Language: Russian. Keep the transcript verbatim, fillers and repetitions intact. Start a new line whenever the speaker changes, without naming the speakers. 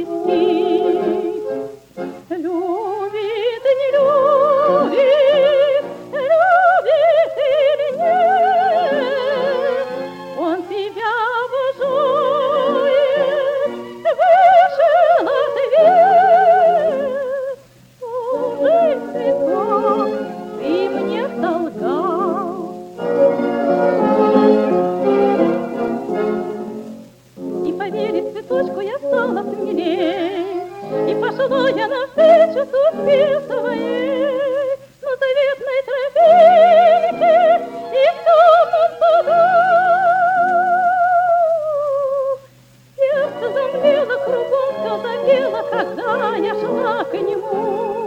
навестить. Любит, не любит, любит или нет, он тебя обожает выше на свет. Уже цветок ты мне солгал. И поверить цветочку я стала смелей, и пошла я навстречу судьбе своей на заветной тропинке и в темном саду. Сердце замлело, кругом все запело, когда я шла к нему.